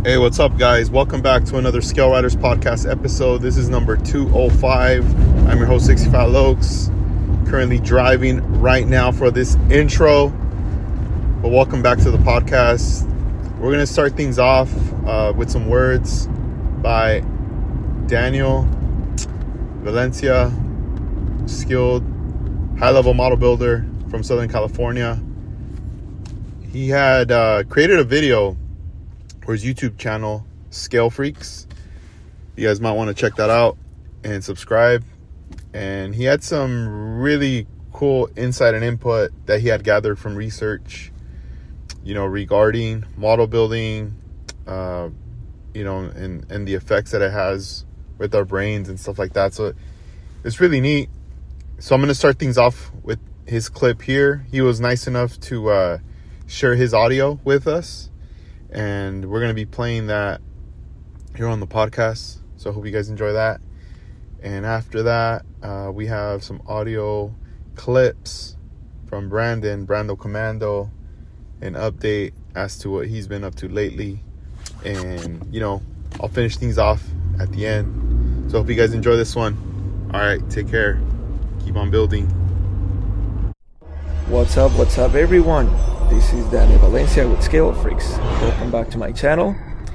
Hey, what's up, guys? Welcome back to another Scale Riders podcast episode. This is number 205. I'm your host, 65 Lokes. Currently driving right now for this intro. But welcome back to the podcast. We're going to start things off with some words by Daniel Valencia, skilled high-level model builder from Southern California. He had created a video for his YouTube channel, Scale Freaks. You guys might want to check that out and subscribe. And he had some really cool insight and input that he had gathered from research, regarding model building, and the effects that it has with our brains and stuff like that. So it's really neat. So I'm going to start things off with his clip here. He was nice enough to share his audio with us. And we're going to be playing that here on the podcast. So I hope you guys enjoy that. And after that, we have some audio clips from Brando Commando, an update as to what he's been up to lately. And, I'll finish things off at the end. So I hope you guys enjoy this one. All right, take care. Keep on building. What's up, everyone? This is Daniel Valencia with Scale Freaks. Welcome back to my channel.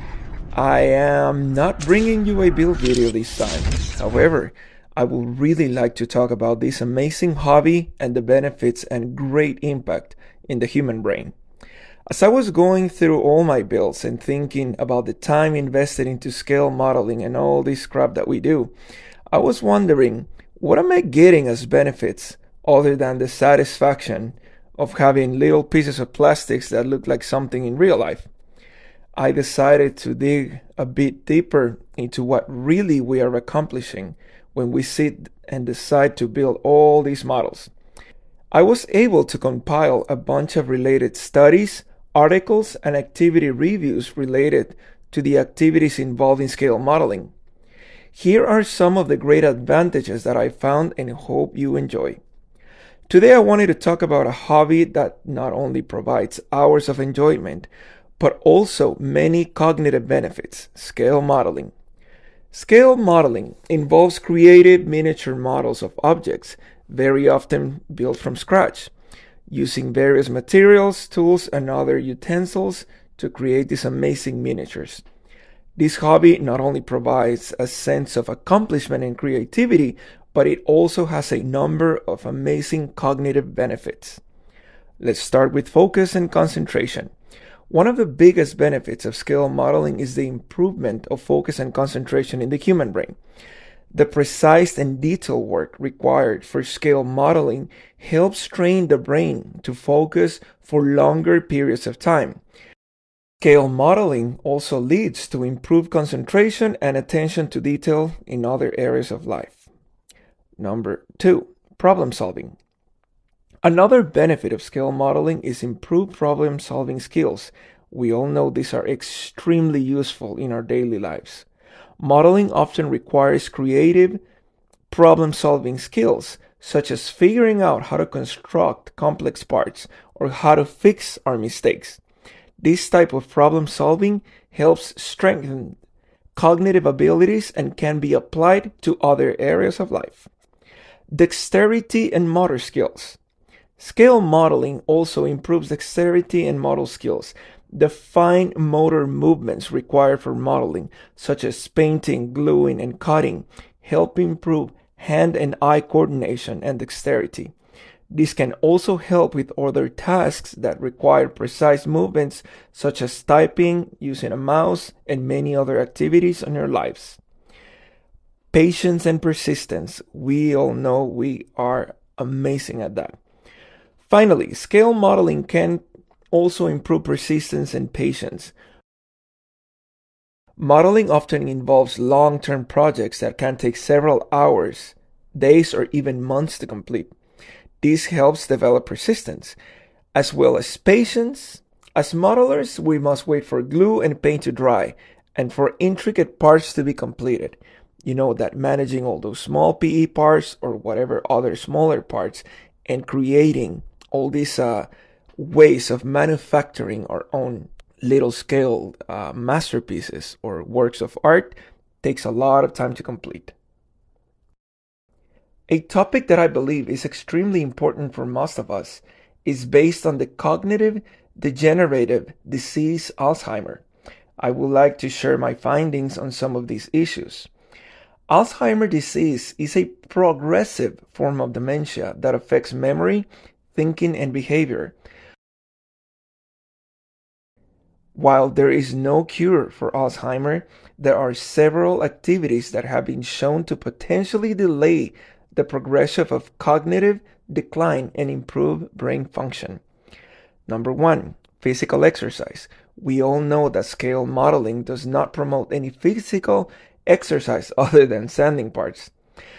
I am not bringing you a build video this time. However, I would really like to talk about this amazing hobby and the benefits and great impact in the human brain. As I was going through all my builds and thinking about the time invested into scale modeling and all this crap that we do, I was wondering, what am I getting as benefits other than the satisfaction of having little pieces of plastics that look like something in real life? I decided to dig a bit deeper into what really we are accomplishing when we sit and decide to build all these models. I was able to compile a bunch of related studies, articles, and activity reviews related to the activities involved in scale modeling. Here are some of the great advantages that I found and hope you enjoy. Today I wanted to talk about a hobby that not only provides hours of enjoyment, but also many cognitive benefits: scale modeling. Scale modeling involves creative miniature models of objects, very often built from scratch, using various materials, tools, and other utensils to create these amazing miniatures. This hobby not only provides a sense of accomplishment and creativity, but it also has a number of amazing cognitive benefits. Let's start with focus and concentration. One of the biggest benefits of scale modeling is the improvement of focus and concentration in the human brain. The precise and detailed work required for scale modeling helps train the brain to focus for longer periods of time. Scale modeling also leads to improved concentration and attention to detail in other areas of life. Number 2, problem solving. Another benefit of scale modeling is improved problem solving skills. We all know these are extremely useful in our daily lives. Modeling often requires creative problem solving skills, such as figuring out how to construct complex parts or how to fix our mistakes. This type of problem solving helps strengthen cognitive abilities and can be applied to other areas of life. Dexterity and motor skills. Scale modeling also improves dexterity and motor skills. The fine motor movements required for modeling, such as painting, gluing, and cutting, help improve hand and eye coordination and dexterity. This can also help with other tasks that require precise movements, such as typing, using a mouse, and many other activities in your lives. Patience and persistence. We all know we are amazing at that. Finally, scale modeling can also improve persistence and patience. Modeling often involves long-term projects that can take several hours, days, or even months to complete. This helps develop persistence, as well as patience. As modelers, we must wait for glue and paint to dry, and for intricate parts to be completed. You know that managing all those small PE parts or whatever other smaller parts and creating all these ways of manufacturing our own little scale masterpieces or works of art takes a lot of time to complete. A topic that I believe is extremely important for most of us is based on the cognitive degenerative disease Alzheimer. I would like to share my findings on some of these issues. Alzheimer's disease is a progressive form of dementia that affects memory, thinking, and behavior. While there is no cure for Alzheimer, there are several activities that have been shown to potentially delay the progression of cognitive decline and improve brain function. Number 1, physical exercise. We all know that scale modeling does not promote any physical exercise other than sanding parts.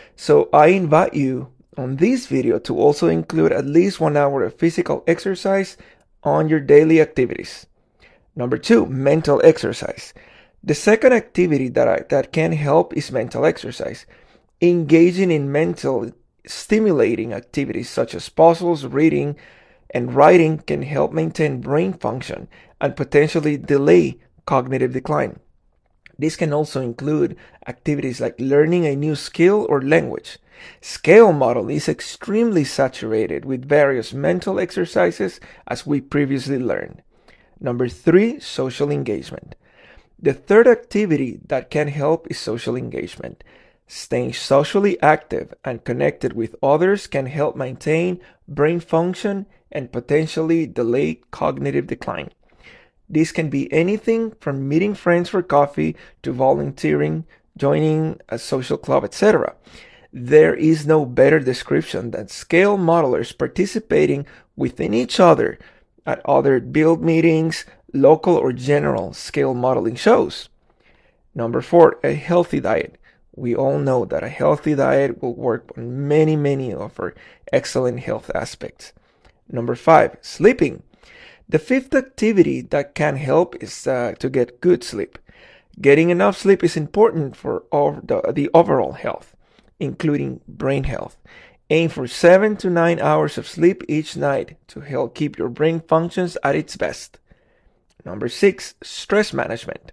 So I invite you on this video to also include at least 1 hour of physical exercise on your daily activities. Number 2, mental exercise. The second activity that can help is mental exercise. Engaging in mental stimulating activities such as puzzles, reading, and writing can help maintain brain function and potentially delay cognitive decline. This can also include activities like learning a new skill or language. Scale model is extremely saturated with various mental exercises, as we previously learned. Number 3, social engagement. The third activity that can help is social engagement. Staying socially active and connected with others can help maintain brain function and potentially delay cognitive decline. This can be anything from meeting friends for coffee to volunteering, joining a social club, etc. There is no better description than scale modelers participating within each other at other build meetings, local or general scale modeling shows. Number 4, a healthy diet. We all know that a healthy diet will work on many of our excellent health aspects. Number 5, sleeping. The fifth activity that can help is to get good sleep. Getting enough sleep is important for the overall health, including brain health. Aim for 7 to 9 hours of sleep each night to help keep your brain functions at its best. Number 6, stress management.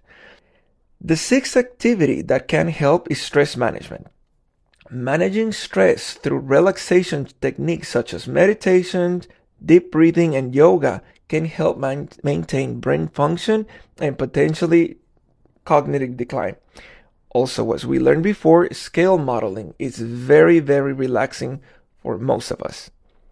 The sixth activity that can help is stress management. Managing stress through relaxation techniques such as meditation, deep breathing, and yoga can help maintain brain function and potentially cognitive decline. Also, as we learned before, scale modeling is very relaxing for most of us.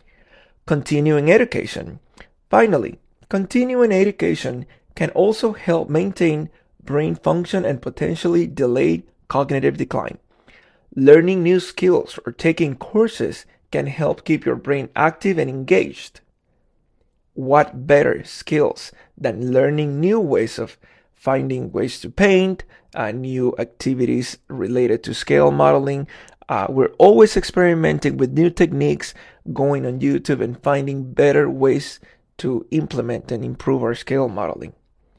Continuing education. Finally, continuing education can also help maintain brain function and potentially delay cognitive decline. Learning new skills or taking courses can help keep your brain active and engaged. What better skills than learning new ways of finding ways to paint, new activities related to scale modeling. We're always experimenting with new techniques, going on YouTube and finding better ways to implement and improve our scale modeling.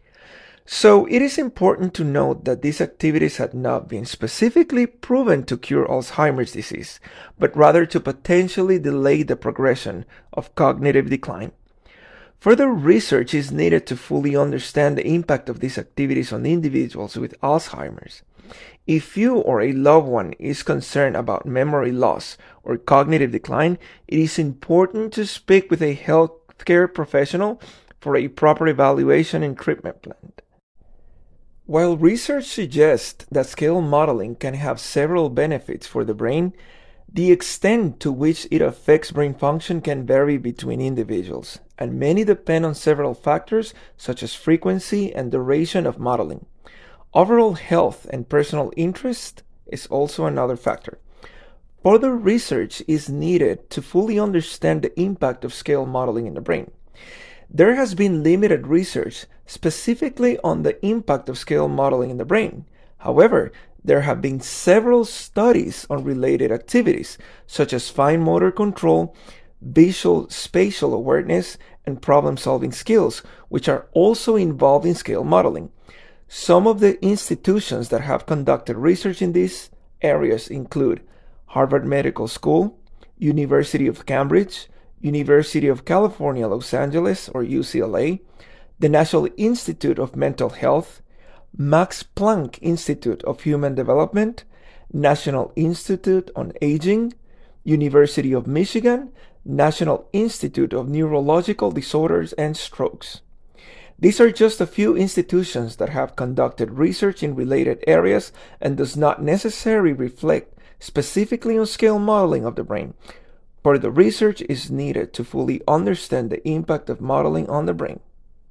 So it is important to note that these activities have not been specifically proven to cure Alzheimer's disease, but rather to potentially delay the progression of cognitive decline. Further research is needed to fully understand the impact of these activities on individuals with Alzheimer's. If you or a loved one is concerned about memory loss or cognitive decline, it is important to speak with a healthcare professional for a proper evaluation and treatment plan. While research suggests that scale modeling can have several benefits for the brain, the extent to which it affects brain function can vary between individuals, and many depend on several factors such as frequency and duration of modeling. Overall health and personal interest is also another factor. Further research is needed to fully understand the impact of scale modeling in the brain. There has been limited research specifically on the impact of scale modeling in the brain. However, there have been several studies on related activities, such as fine motor control, visual spatial awareness, and problem-solving skills, which are also involved in scale modeling. Some of the institutions that have conducted research in these areas include Harvard Medical School, University of Cambridge, University of California, Los Angeles, or UCLA, the National Institute of Mental Health, Max Planck Institute of Human Development, National Institute on Aging, University of Michigan, National Institute of Neurological Disorders and Strokes. These are just a few institutions that have conducted research in related areas and does not necessarily reflect specifically on scale modeling of the brain. Further research is needed to fully understand the impact of modeling on the brain.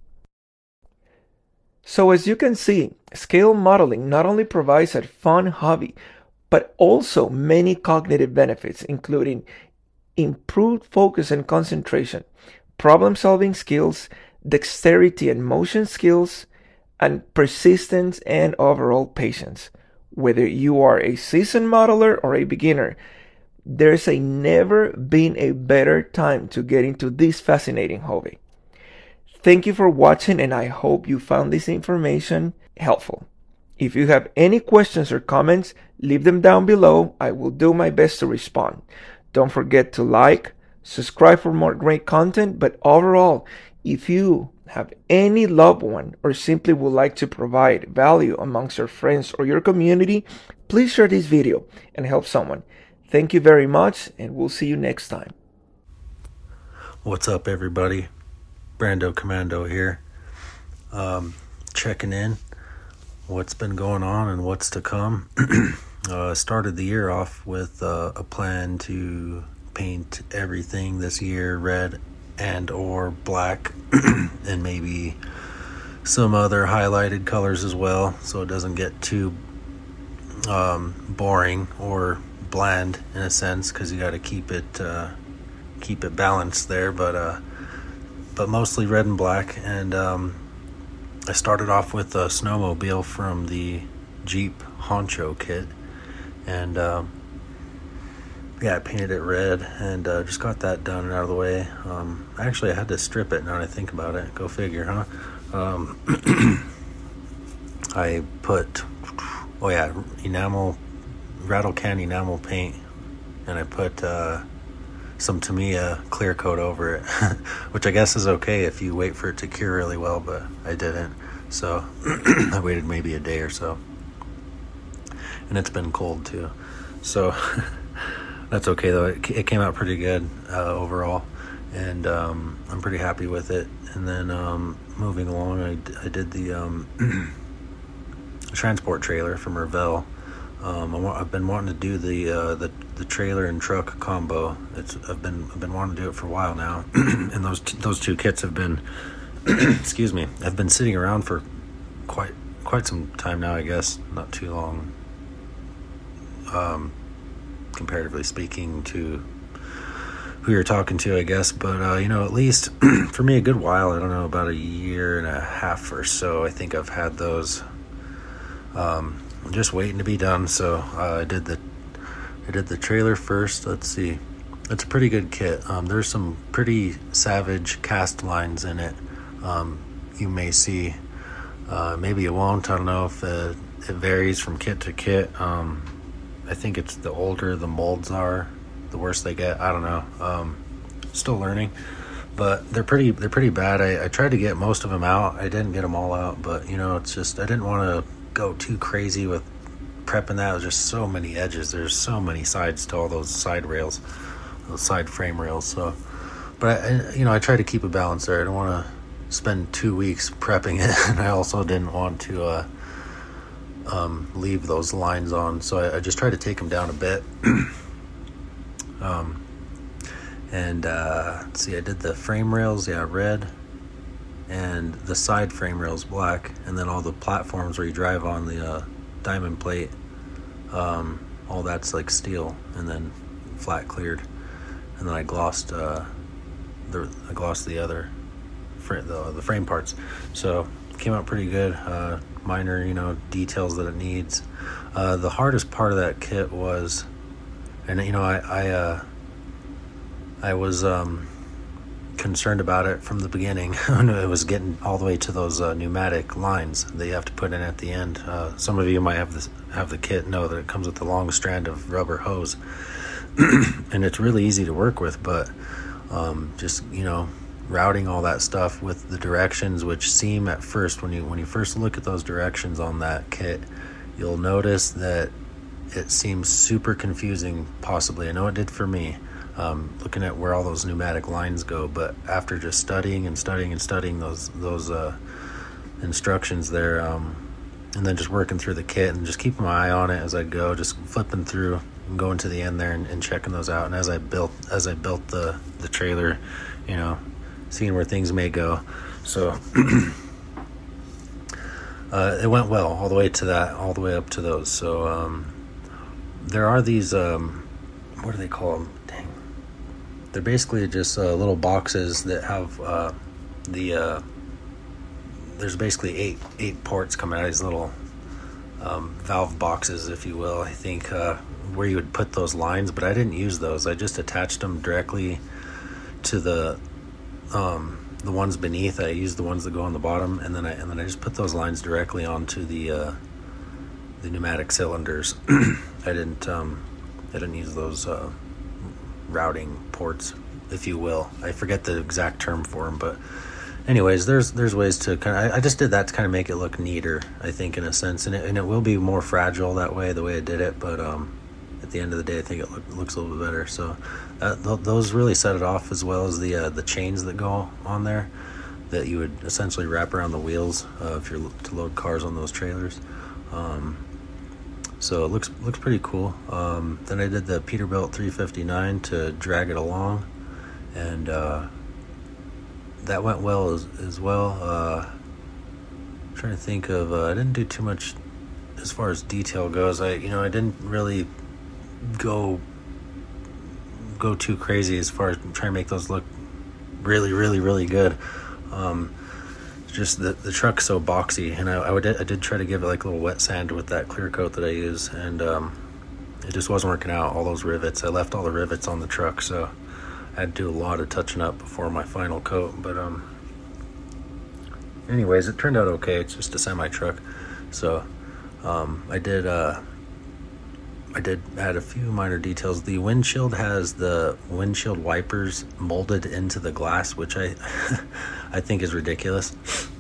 So as you can see, scale modeling not only provides a fun hobby, but also many cognitive benefits, including improved focus and concentration, problem-solving skills, dexterity and motion skills, and persistence and overall patience. Whether you are a seasoned modeler or a beginner, there's never been a better time to get into this fascinating hobby. Thank you for watching, and I hope you found this information helpful. If you have any questions or comments, leave them down below. I will do my best to respond. Don't forget to like, subscribe for more great content, but overall, if you have any loved one or simply would like to provide value amongst your friends or your community, please share this video and help someone. Thank you very much, and we'll see you next time. What's up, everybody? Brando Commando here. Checking in. What's been going on and what's to come. Started the year off with a plan to paint everything this year red and or black and maybe some other highlighted colors as well, so it doesn't get too boring or bland in a sense, because you got to keep it balanced there, but mostly red and black. And I started off with a snowmobile from the Jeep Honcho kit, and I painted it red and just got that done and out of the way. Actually, I had to strip it now that I think about it. Go figure, huh? I put, rattle can enamel paint, and I put some Tamiya clear coat over it, which I guess is okay if you wait for it to cure really well, but I didn't. So I waited maybe a day or so, and it's been cold too. So that's okay though. It came out pretty good overall, and I'm pretty happy with it. And then moving along, I did the transport trailer from Revell. I've been wanting to do the trailer and truck combo. I've been wanting to do it for a while now, and those two kits have been excuse me, I've been sitting around for quite some time now. I guess not too long, comparatively speaking to who you're talking to, I guess. But at least for me, a good while. I don't know, about a year and a half or so. I think I've had those. I'm just waiting to be done. So I did the trailer first. Let's see, it's a pretty good kit. There's some pretty savage cast lines in it. You may see, maybe you won't. I don't know if it varies from kit to kit. I think it's the older the molds are, the worse they get. I don't know. Still learning, but they're pretty bad. I tried to get most of them out. I didn't get them all out, but it's just I didn't want to go too crazy with prepping that. There's just so many edges. There's so many sides to all those side rails, those side frame rails. So, but I try to keep a balance there. I don't want to spend 2 weeks prepping it, and I also didn't want to leave those lines on. So I just tried to take them down a bit. Let's see, I did the frame rails, red, and the side frame rails black, and then all the platforms where you drive on the diamond plate, all that's like steel, and then flat cleared, and then I glossed the other the frame parts. So it came out pretty good. Minor details that it needs. The hardest part of that kit was, and I was concerned about it from the beginning when it was getting all the way to those pneumatic lines that you have to put in at the end. Some of you might have the kit know that it comes with a long strand of rubber hose, and it's really easy to work with, but just routing all that stuff with the directions, which seem at first, when you first look at those directions on that kit, you'll notice that it seems super confusing. Possibly, I know it did for me, looking at where all those pneumatic lines go. But after just studying those instructions there, and then just working through the kit and just keeping my eye on it as I go, just flipping through and going to the end there and checking those out. And as I built the trailer, seeing where things may go. So it went well all the way up to those. So there are these, what do they call them? Dang. They're basically just little boxes that have there's basically eight ports coming out of these little valve boxes, if you will, I think, where you would put those lines, but I didn't use those. I just attached them directly to the ones beneath. I used the ones that go on the bottom, and then I just put those lines directly onto the pneumatic cylinders. I didn't use those routing ports, if you will. I forget the exact term for them, but anyways, there's ways to I just did that to kind of make it look neater, I think, in a sense, and it will be more fragile that way, the way I did it, but at the end of the day, I think it looks a little bit better. So those really set it off, as well as the chains that go on there that you would essentially wrap around the wheels if you're to load cars on those trailers. So it looks pretty cool. Then I did the Peterbilt 359 to drag it along, and that went well as well. I'm trying to think of, I didn't do too much as far as detail goes. I didn't really go too crazy as far as trying to make those look really, really, really good. Just the truck's so boxy, and I did try to give it like a little wet sand with that clear coat that I use, and it just wasn't working out. All those rivets, I left all the rivets on the truck, so I had to do a lot of touching up before my final coat. But anyways, it turned out okay. It's just a semi truck, so I did add a few minor details. The windshield has the windshield wipers molded into the glass, which I I think is ridiculous.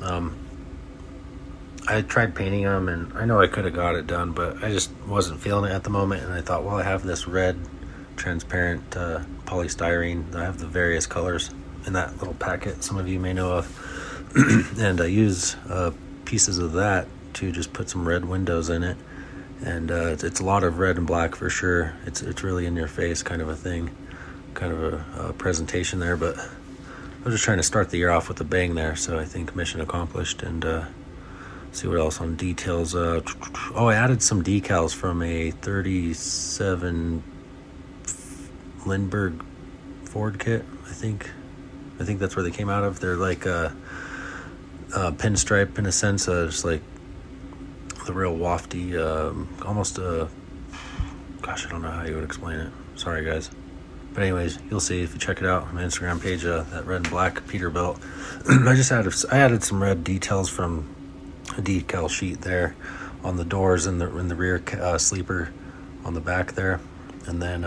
I tried painting them, and I know I could have got it done, but I just wasn't feeling it at the moment. And I thought, well, I have this red transparent polystyrene. I have the various colors in that little packet some of you may know of, and I use pieces of that to just put some red windows in it. And it's a lot of red and black for sure. It's really in your face kind of a thing, kind of a presentation there. But I was just trying to start the year off with a bang there, so I think mission accomplished. And see what else on details. I added some decals from a 37 Lindbergh Ford kit. I think that's where they came out of. They're like a pinstripe in a sense, just like the real wafty, almost gosh, I don't know how you would explain it. Sorry, guys. But anyways, you'll see if you check it out on my Instagram page, that red and black Peterbilt. I added some red details from a decal sheet there on the doors and in the rear sleeper on the back there. And then,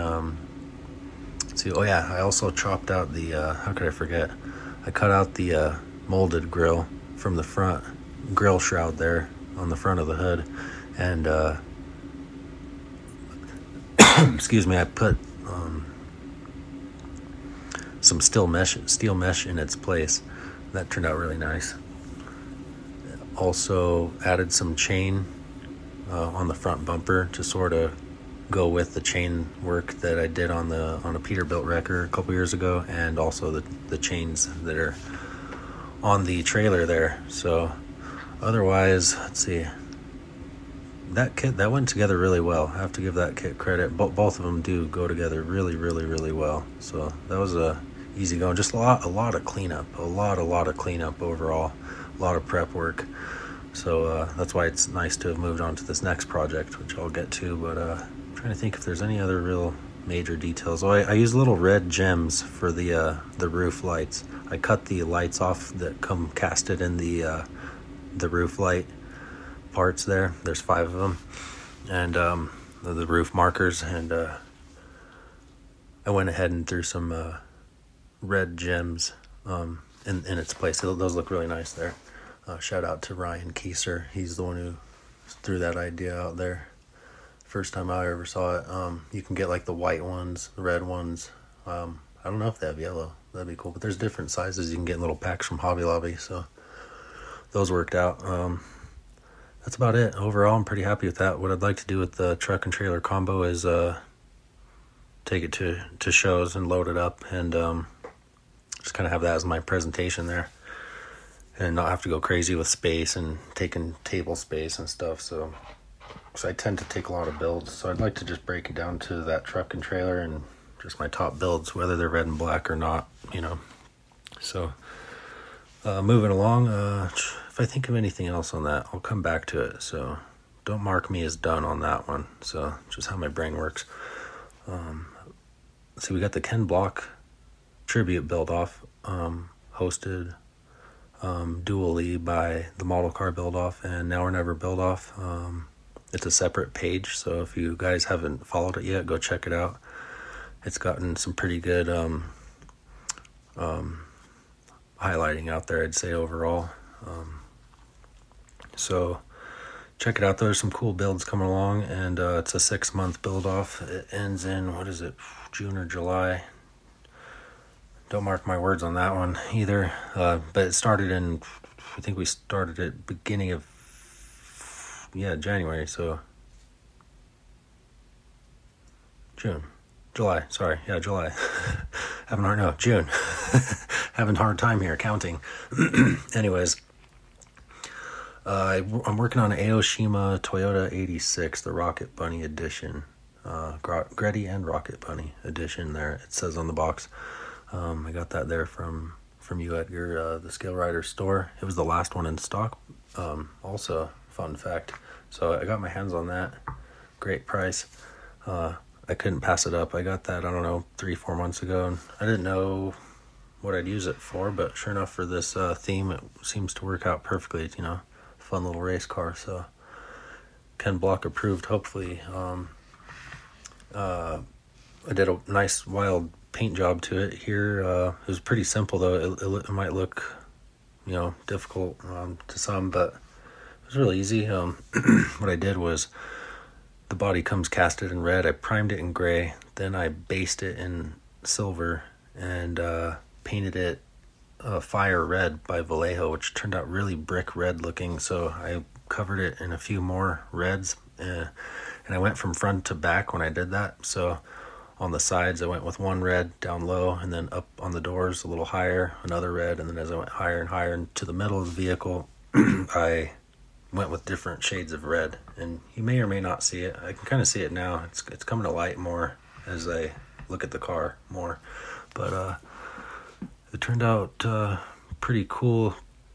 I also chopped out the, how could I forget? I cut out the molded grill from the front grill shroud there on the front of the hood, and excuse me, I put some steel mesh in its place. That turned out really nice. Also added some chain on the front bumper to sort of go with the chain work that I did on a Peterbilt wrecker a couple years ago, and also the chains that are on the trailer there. So otherwise, let's see, that kit that went together really well. I have to give that kit credit. Both of them do go together really, really, really well. So that was easy going. Just a lot of cleanup, a lot of cleanup overall, a lot of prep work. So that's why it's nice to have moved on to this next project, which I'll get to. But I'm trying to think if there's any other real major details. I use little red gems for the roof lights. I cut the lights off that come casted in the roof light parts there. There's 5 of them, and the roof markers, and I went ahead and threw some red gems in its place. Those look really nice there. Shout out to Ryan Kieser. He's the one who threw that idea out there. First time I ever saw it. You can get like the white ones, the red ones. I don't know if they have yellow. That'd be cool. But there's different sizes you can get in little packs from Hobby Lobby. So those worked out. That's about it. Overall, I'm pretty happy with that. What I'd like to do with the truck and trailer combo is take it to shows and load it up and just kind of have that as my presentation there. And not have to go crazy with space and taking table space and stuff. So I tend to take a lot of builds. So I'd like to just break it down to that truck and trailer and just my top builds, whether they're red and black or not, So moving along, if I think of anything else on that, I'll come back to it. So don't mark me as done on that one. So just how my brain works. See, we got the Ken Block tribute build off, hosted dually by the Model Car Build Off and Now or Never Build Off. It's a separate page, so if you guys haven't followed it yet, go check it out. It's gotten some pretty good highlighting out there, I'd say, overall. So check it out. There's some cool builds coming along, and it's a 6-month build off. It ends in, June or July. Don't mark my words on that one either. But it started in, I think we started at beginning of, January. So July. July. June. Having a hard time here counting. Anyways, I'm working on an Aoshima Toyota 86, the Rocket Bunny edition. Gretty and Rocket Bunny edition there, it says on the box. I got that there from you, Edgar, the Scale Rider store. It was the last one in stock. Also, fun fact. So I got my hands on that. Great price. I couldn't pass it up. I got that, 3-4 months ago, and I didn't know what I'd use it for, but sure enough, for this theme, it seems to work out perfectly. It's, fun little race car. So Ken Block approved, hopefully. I did a nice wild paint job to it here. It was pretty simple, though. It might look, difficult to some, but it was really easy. What I did was, the body comes casted in red. I primed it in gray. Then I based it in silver and painted it fire red by Vallejo, which turned out really brick red looking. So I covered it in a few more reds. And I went from front to back when I did that. So on the sides, I went with one red down low, and then up on the doors a little higher, another red. And then as I went higher and higher into the middle of the vehicle, I went with different shades of red. And you may or may not see it. I can kind of see it now. It's coming to light more as I look at the car more. But it turned out pretty cool.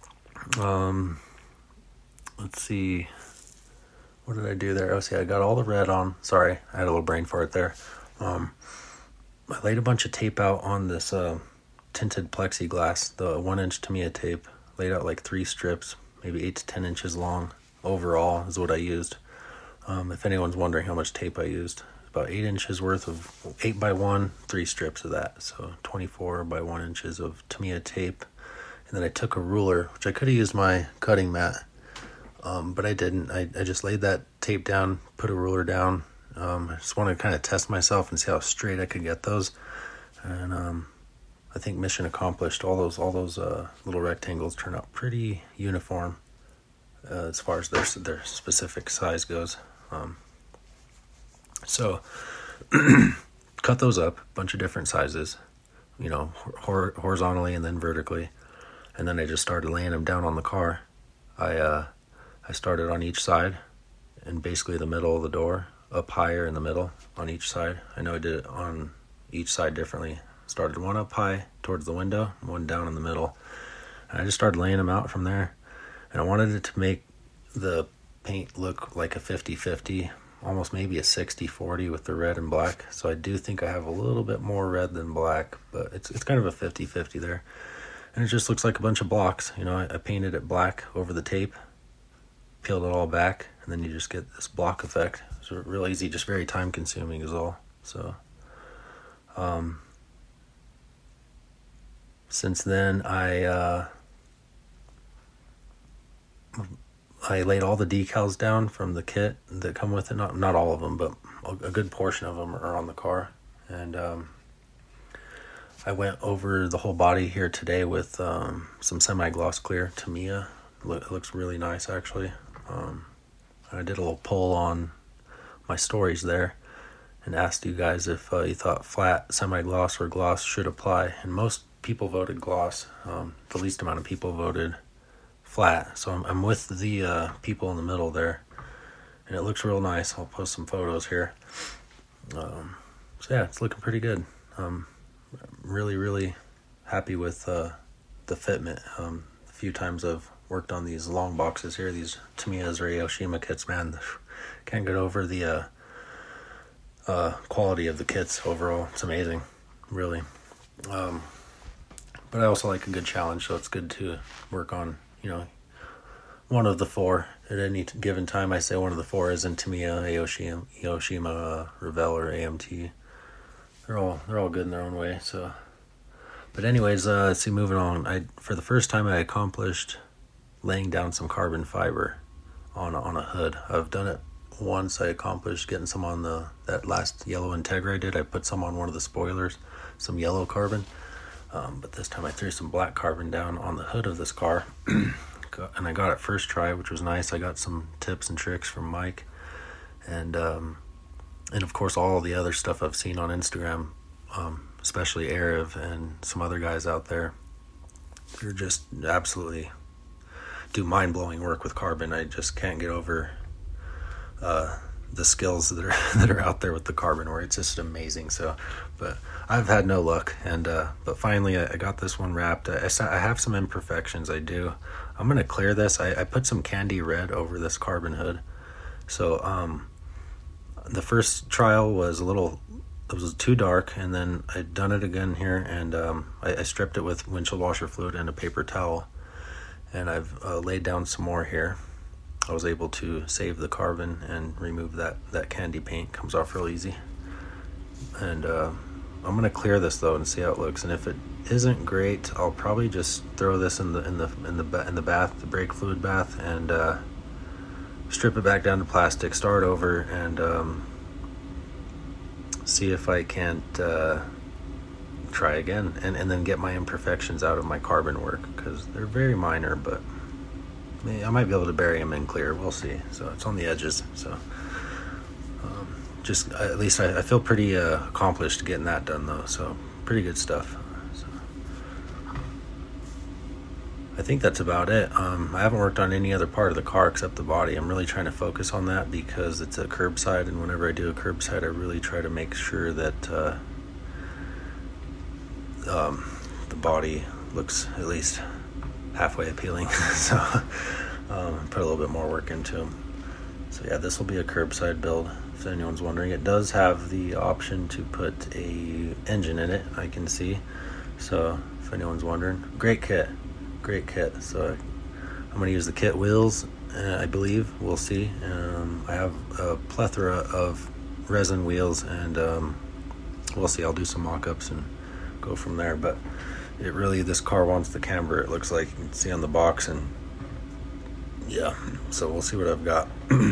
Let's see. What did I do there? I got all the red on. Sorry, I had a little brain fart there. I laid a bunch of tape out on this tinted plexiglass, the 1-inch Tamiya tape. Laid out like 3 strips, maybe 8 to 10 inches long. Overall is what I used. If anyone's wondering how much tape I used, about 8 inches worth of 8x1, 3 strips of that. So 24 by 1 inches of Tamiya tape. And then I took a ruler, which I could have used my cutting mat. But I didn't. I just laid that tape down, put a ruler down. I just wanted to kind of test myself and see how straight I could get those. And I think mission accomplished. All those little rectangles turn out pretty uniform as far as their specific size goes. So cut those up, a bunch of different sizes, horizontally and then vertically. And then I just started laying them down on the car. I started on each side, and basically the middle of the door, up higher in the middle on each side. I know I did it on each side differently. Started one up high towards the window, one down in the middle. And I just started laying them out from there. And I wanted it to make the paint look like a 50-50, almost maybe a 60-40 with the red and black. So I do think I have a little bit more red than black, but it's kind of a 50-50 there. And it just looks like a bunch of blocks. I painted it black over the tape, peeled it all back, and then you just get this block effect. It's real easy, just very time consuming is all. So Since then, I laid all the decals down from the kit that come with it. Not all of them, but a good portion of them are on the car. And I went over the whole body here today with some semi-gloss clear Tamiya. It looks really nice, actually. I did a little poll on my stories there and asked you guys if you thought flat, semi-gloss, or gloss should apply. And most people voted gloss. The least amount of people voted flat. So I'm with the people in the middle there. And it looks real nice. I'll post some photos here. So yeah, it's looking pretty good. Really, really happy with the fitment. A few times I've worked on these long boxes here, these Tamiya's or Aoshima kits, man, can't get over the quality of the kits overall. It's amazing, really. But I also like a good challenge, so it's good to work on, one of the four at any given time. I say one of the four is in Tamiya, Aoshima, Revell, or AMT. They're all good in their own way. So, but anyways, let's see. Moving on. For the first time, I accomplished laying down some carbon fiber on a hood. I've done it once. I accomplished getting some on that last yellow Integra I did. I put some on one of the spoilers, some yellow carbon. But this time I threw some black carbon down on the hood of this car, and I got it first try, which was nice. I got some tips and tricks from Mike, and of course all the other stuff I've seen on Instagram, especially Arif and some other guys out there. They're just absolutely do mind-blowing work with carbon. I just can't get over the skills that are out there with the carbon work. It's just amazing. So, but I've had no luck, and but finally I got this one wrapped. I have some imperfections. I do. I'm gonna clear this. I put some candy red over this carbon hood. So the first trial was it was too dark, and then I'd done it again here, and I stripped it with windshield washer fluid and a paper towel, and I've laid down some more here. I was able to save the carbon and remove that candy paint. Comes off real easy. And I'm gonna clear this though and see how it looks. And if it isn't great, I'll probably just throw this in the bath, the brake fluid bath, and strip it back down to plastic, start over, and see if I can't try again, and then get my imperfections out of my carbon work, because they're very minor, but I might be able to bury them in clear. We'll see. So it's on the edges. So just at least I feel pretty accomplished getting that done though. So pretty good stuff. So I think that's about it. I haven't worked on any other part of the car except the body. I'm really trying to focus on that because it's a curbside, and whenever I do a curbside, I really try to make sure that the body looks at least halfway appealing. So put a little bit more work into them. So yeah, this will be a curbside build, if anyone's wondering. It does have the option to put a engine in it, I can see. So if anyone's wondering, great kit. So I'm going to use the kit wheels, I believe. We'll see. I have a plethora of resin wheels, and we'll see. I'll do some mock-ups and go from there. But this car wants the camber, it looks like. You can see on the box, and yeah, so we'll see what I've got.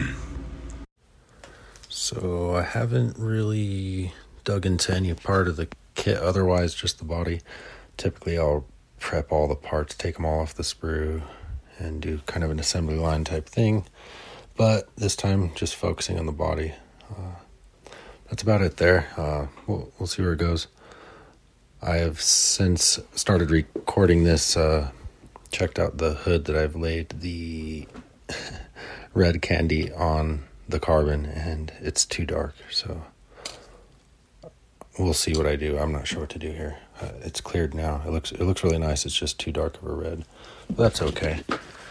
So I haven't really dug into any part of the kit, otherwise just the body. Typically I'll prep all the parts, take them all off the sprue, and do kind of an assembly line type thing. But this time, just focusing on the body. That's about it there. We'll see where it goes. I have since started recording this, checked out the hood that I've laid the red candy on the carbon, and it's too dark, so we'll see what I do. I'm not sure what to do here. It's cleared now. It looks really nice. It's just too dark of a red, but that's okay.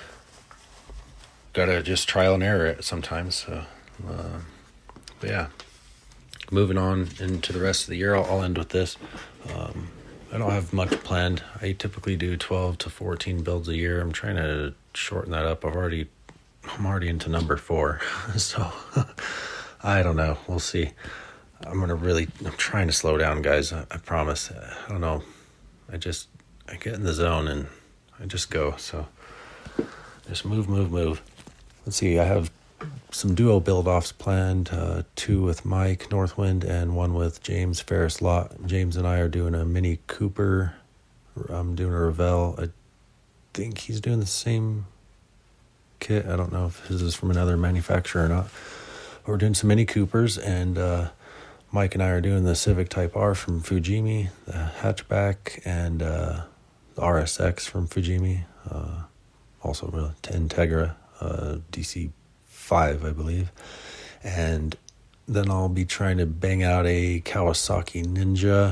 Gotta just trial and error it sometimes. So, but yeah, moving on into the rest of the year, I'll end with this. I don't have much planned. I typically do 12 to 14 builds a year. I'm trying to shorten that up. I'm already into number 4, so I don't know. We'll see. I'm trying to slow down, guys. I promise. I don't know. I I get in the zone and I just go. So just move. Let's see, I have some duo build-offs planned, 2 with Mike Northwind and 1 with James Ferris Lott. James and I are doing a Mini Cooper. I'm doing a Revell. I think he's doing the same kit. I don't know if his is from another manufacturer or not. We're doing some Mini Coopers, and Mike and I are doing the Civic Type R from Fujimi, the hatchback, and the RSX from Fujimi, also the Integra DC5, I believe. And then I'll be trying to bang out a Kawasaki Ninja,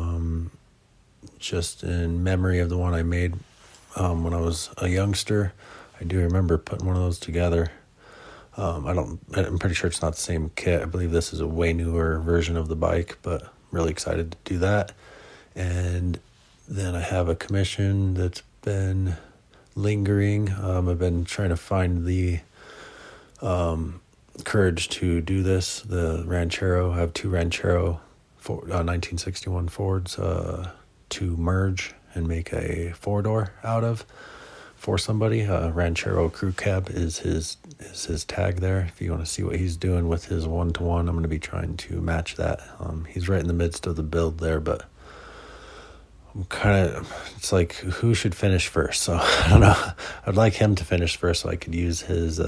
just in memory of the one I made when I was a youngster. I do remember putting one of those together. I'm pretty sure it's not the same kit. I believe this is a way newer version of the bike, but I'm really excited to do that. And then I have a commission that's been lingering. I've been trying to find the courage to do this. The Ranchero, I have 2 Ranchero 1961 Fords to merge and make a 4-door out of for somebody. Ranchero Crew Cab is his tag there. If you want to see what he's doing with his 1-to-1, I'm going to be trying to match that. He's right in the midst of the build there, but I'm it's like, who should finish first? So I don't know. I'd like him to finish first so I could use his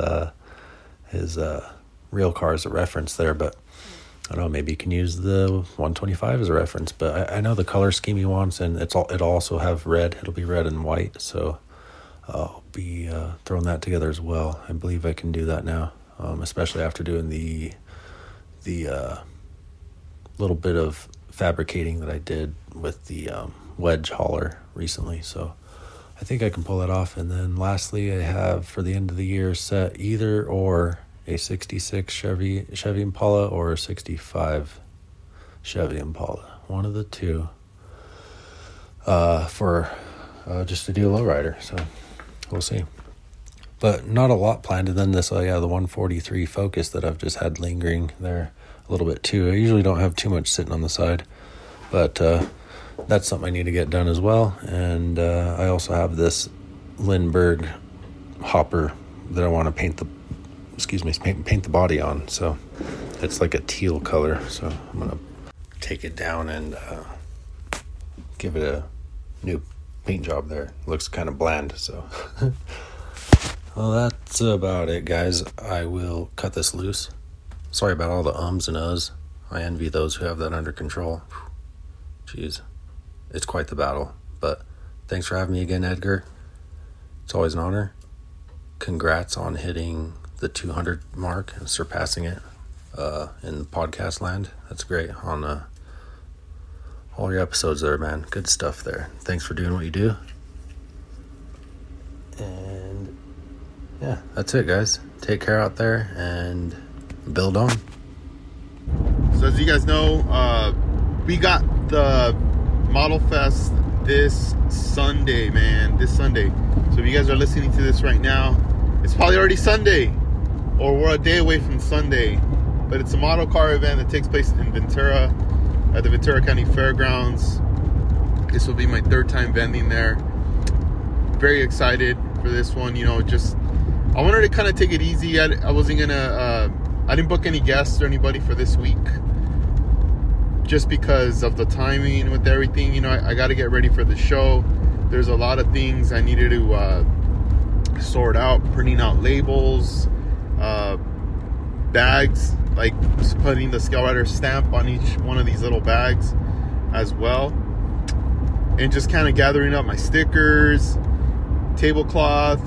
real car as a reference there, but I don't know, maybe you can use the 125 as a reference. But I know the color scheme he wants, and it'll also have red. It'll be red and white, so I'll be throwing that together as well. I believe I can do that now, especially after doing the little bit of fabricating that I did with the wedge hauler recently. So I think I can pull that off. And then lastly, I have for the end of the year set either or a 66 Chevy Impala or a 65 Chevy Impala, one of the two, for just to do a lowrider. So we'll see, but not a lot planned. And then this, the 143 Focus that I've just had lingering there a little bit too. I usually don't have too much sitting on the side, but that's something I need to get done as well. And I also have this Lindbergh hopper that I want to paint the body on. So it's like a teal color. So I'm gonna take it down and give it a new paint job there. It looks kind of bland. So well, that's about it, guys. I will cut this loose. Sorry about all the ums and uhs. I envy those who have that under control. Jeez, it's quite the battle. But thanks for having me again, Edgar. It's always an honor. Congrats on hitting the 200 mark and surpassing it in podcast land. That's great on all your episodes there, man. Good stuff there. Thanks for doing what you do. And yeah, that's it, guys. Take care out there and build on. So as you guys know, we got the Model Fest this Sunday, man. This Sunday. So if you guys are listening to this right now, it's probably already Sunday, or we're a day away from Sunday. But it's a model car event that takes place in Ventura at the Ventura County Fairgrounds. This will be my 3rd time vending there. Very excited for this one. I wanted to kind of take it easy. I wasn't gonna I didn't book any guests or anybody for this week, just because of the timing with everything. I got to get ready for the show. There's a lot of things I needed to sort out, printing out labels, bags, like putting the Scale Rider stamp on each one of these little bags as well, and just kind of gathering up my stickers, tablecloth.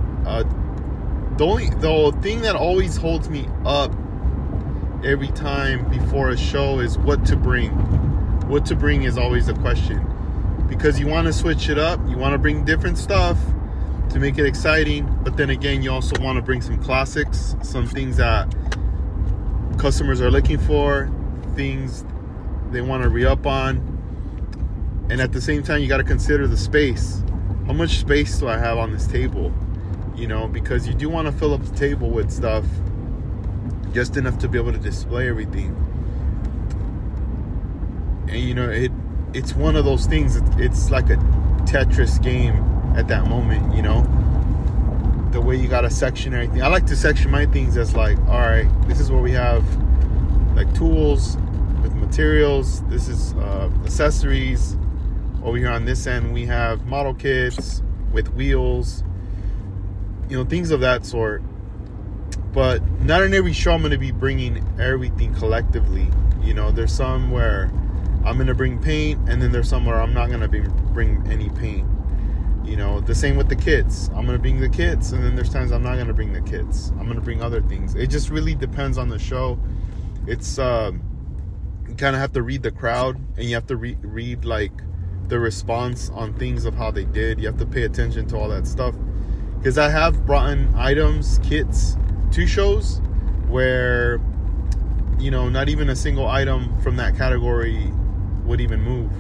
The thing that always holds me up every time before a show is what to bring. What to bring is always a question, because you want to switch it up. You want to bring different stuff to make it exciting, but then again, you also want to bring some classics, some things that customers are looking for, things they want to re-up on. And at the same time, you got to consider the space. How much space do I have on this table? Because you do want to fill up the table with stuff, just enough to be able to display everything. And it's one of those things. It's like a Tetris game at that moment, you know? The way you gotta section everything. I like to section my things as like, all right, this is where we have like tools with materials. This is accessories. Over here on this end, we have model kits with wheels, you know, things of that sort. But not in every show I'm going to be bringing everything collectively. You know, there's some where I'm going to bring paint, and then there's some where I'm not going to bring any paint. You know, the same with the kits. I'm going to bring the kits, and then there's times I'm not going to bring the kits. I'm going to bring other things. It just really depends on the show. It's you kind of have to read the crowd, and you have to read like the response on things of how they did. You have to pay attention to all that stuff, because I have brought in items, kits to shows where, you know, not even a single item from that category would even move.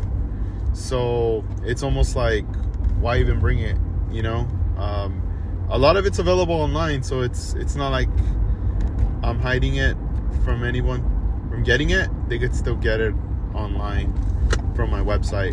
So it's almost like, why even bring it, you know? A lot of it's available online, so it's not like I'm hiding it from anyone from getting it. They could still get it online from my website.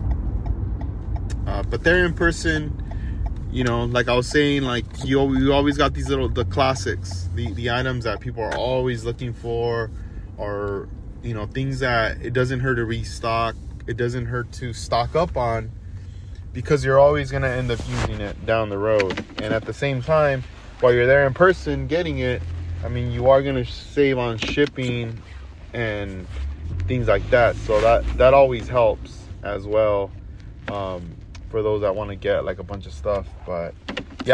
But they're in person, you know, like I was saying, like you always got these the classics, the items that people are always looking for, or, you know, things that it doesn't hurt to restock, it doesn't hurt to stock up on, because you're always going to end up using it down the road. And at the same time, while you're there in person getting it, I mean, you are going to save on shipping and things like that. So that always helps as well, for those that want to get like a bunch of stuff. But yeah,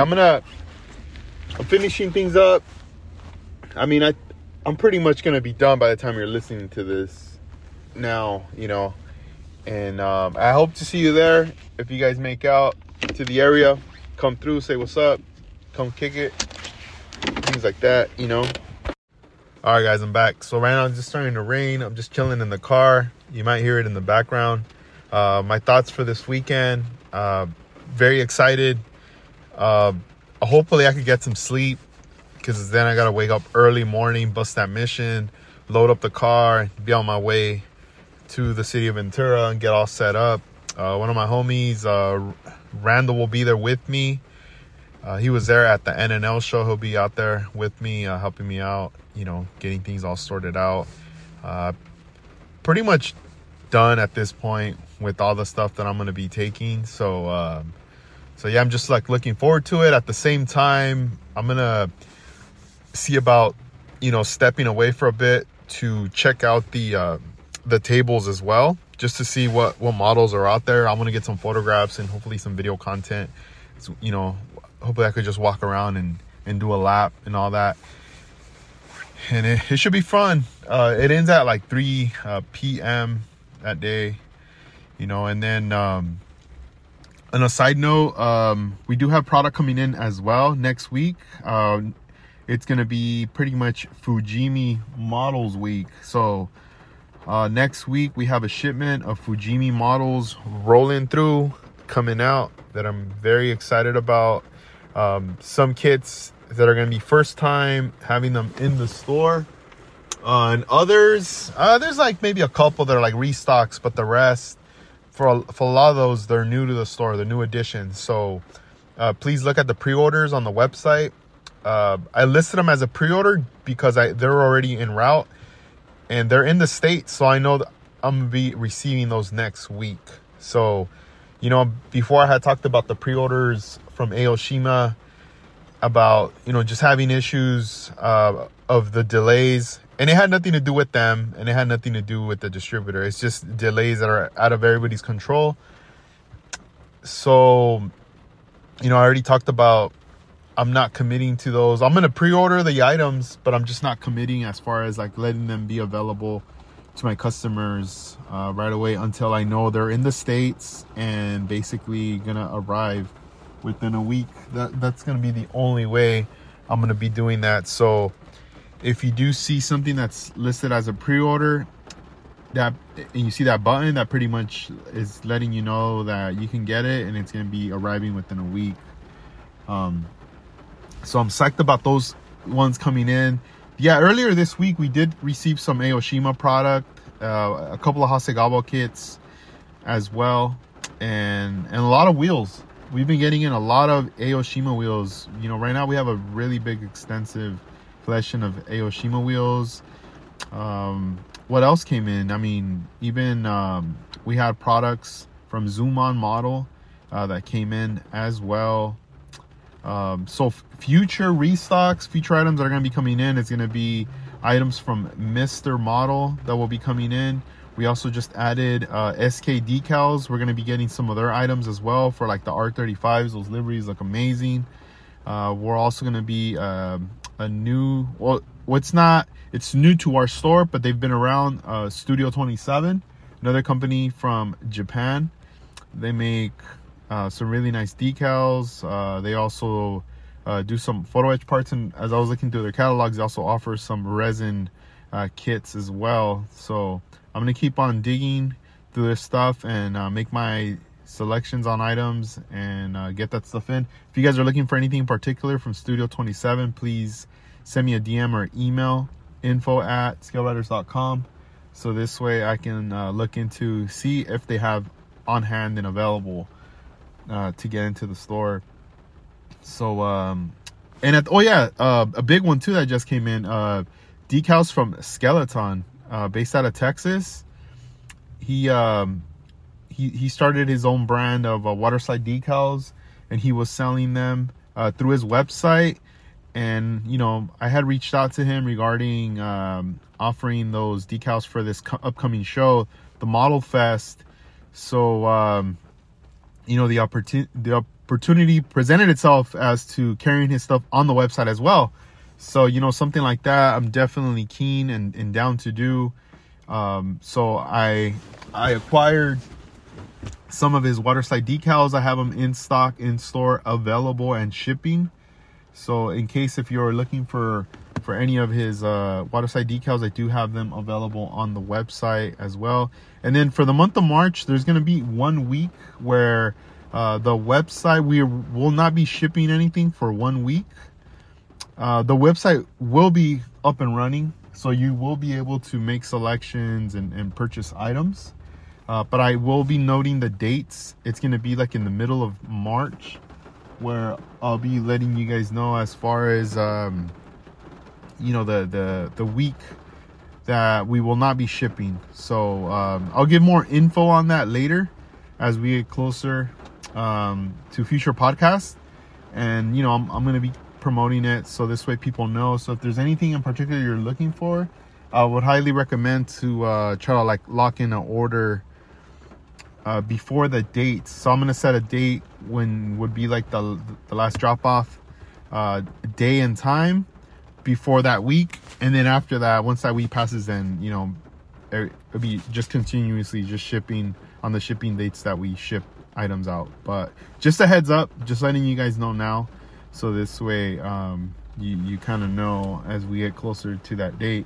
I'm finishing things up. I mean, I'm pretty much going to be done by the time you're listening to this now, you know. And I hope to see you there. If you guys make out to the area, come through, say what's up, come kick it, things like that, you know. All right, guys, I'm back. So right now it's just starting to rain. I'm just chilling in the car. You might hear it in the background. My thoughts for this weekend. Very excited. Hopefully I could get some sleep, because then I got to wake up early morning, bust that mission, load up the car, be on my way to the city of Ventura and get all set up. One of my homies, Randall, will be there with me. He was there at the NNL show. He'll be out there with me, helping me out, you know, getting things all sorted out. Pretty much done at this point with all the stuff that I'm going to be taking. So yeah, I'm just like looking forward to it. At the same time, I'm going to see about, you know, stepping away for a bit to check out the tables as well, just to see what models are out there. I'm going to get some photographs and hopefully some video content. So, you know, hopefully I could just walk around and do a lap and all that. And it should be fun. It ends at like 3 p.m. that day, you know. And then on a side note, we do have product coming in as well next week. It's going to be pretty much Fujimi Models Week. So next week we have a shipment of Fujimi models rolling through, coming out, that I'm very excited about. Some kits that are going to be first time having them in the store, and others, there's like maybe a couple that are like restocks, but the rest, for a lot of those, they're new to the store, they're new additions. So please look at the pre-orders on the website. I listed them as a pre-order because they're already en route and they're in the States, so I know that I'm gonna be receiving those next week. So, you know, before I had talked about the pre-orders from Aoshima, about, you know, just having issues of the delays, and it had nothing to do with them, and it had nothing to do with the distributor. It's just delays that are out of everybody's control. So, you know, I already talked about, I'm not committing to those. I'm going to pre-order the items, but I'm just not committing as far as like letting them be available to my customers right away until I know they're in the States and basically going to arrive within a week. That's going to be the only way I'm going to be doing that. So if you do see something that's listed as a pre-order, and you see that button, that pretty much is letting you know that you can get it and it's going to be arriving within a week. So I'm psyched about those ones coming in. Yeah, earlier this week we did receive some Aoshima product, a couple of Hasegawa kits as well. and a lot of wheels. We've been getting in a lot of Aoshima wheels. You know, right now we have a really big, extensive collection of Aoshima wheels. What else came in? I mean, even we had products from Zoom-On Model that came in as well. So future restocks, future items that are going to be coming in is going to be items from Mr. Model that will be coming in. We also just added SK decals. We're going to be getting some of their items as well for like the R35s. Those liveries look amazing. We're also going to be a new, well, it's new to our store, but they've been around, Studio 27, another company from Japan. They make some really nice decals. They also do some photo etch parts, and as I was looking through their catalogs, they also offer some resin kits as well. So I'm gonna keep on digging through their stuff and make my selections on items and get that stuff in. If you guys are looking for anything in particular from Studio 27, please send me a DM or email, info@scaleriders.com, so this way I can look into, see if they have on hand and available to get into the store. So a big one too that just came in, decals from Skeleton, based out of Texas. He started his own brand of waterslide decals, and he was selling them through his website. And you know, I had reached out to him regarding offering those decals for this upcoming show, the Model Fest. So you know, the opportunity presented itself as to carrying his stuff on the website as well. So, you know, something like that, I'm definitely keen and down to do. So I acquired some of his waterslide decals. I have them in stock, in store, available, and shipping. So in case if you're looking for any of his waterslide decals, I do have them available on the website as well. And then for the month of March, there's going to be 1 week where the website, we will not be shipping anything for 1 week. The website will be up and running, so you will be able to make selections and purchase items. But I will be noting the dates. It's going to be like in the middle of March, where I'll be letting you guys know as far as you know, the week that we will not be shipping. So I'll give more info on that later as we get closer to future podcasts. And you know, I'm going to be promoting it, so this way people know. So if there's anything in particular you're looking for, I would highly recommend to try to like lock in an order before the date. So I'm gonna set a date when would be like the last drop off day and time before that week, and then after that, once that week passes, then you know, it'll be just continuously just shipping on the shipping dates that we ship items out. But just a heads up, just letting you guys know now, so this way you kind of know as we get closer to that date.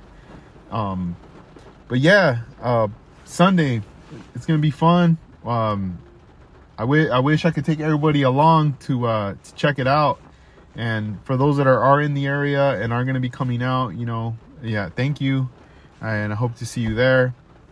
But yeah, Sunday, it's gonna be fun. I wish I could take everybody along to check it out. And for those that are in the area and are going to be coming out, you know, yeah, thank you. And I hope to see you there.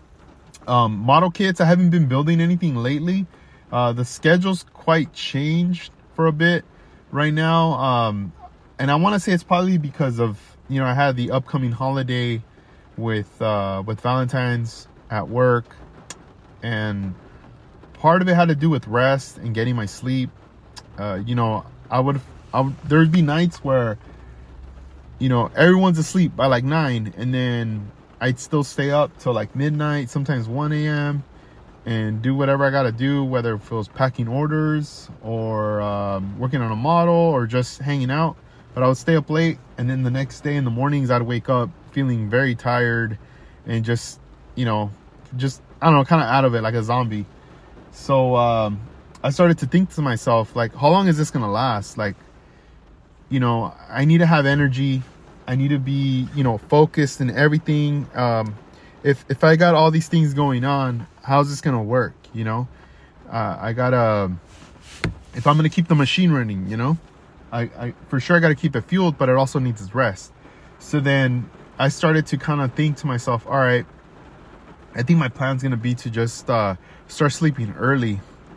Model kits, I haven't been building anything lately. The schedule's quite changed for a bit right now. And I want to say it's probably because of, you know, I had the upcoming holiday with Valentine's at work. And part of it had to do with rest and getting my sleep. You know, there would be nights where, you know, everyone's asleep by like 9, and then I'd still stay up till like midnight, sometimes 1 a.m. and do whatever I gotta do, whether it was packing orders or working on a model or just hanging out. But I would stay up late, and then the next day in the mornings I'd wake up feeling very tired and just, you know, just, I don't know, kind of out of it, like a zombie. So I started to think to myself, like, how long is this gonna last? Like, you know, I need to have energy. I need to be, you know, focused and everything. If I got all these things going on, how's this gonna work? You know, I gotta, if I'm gonna keep the machine running, you know, I for sure I gotta keep it fueled, but it also needs its rest. So then I started to kind of think to myself, all right, I think my plan's gonna be to just start sleeping early.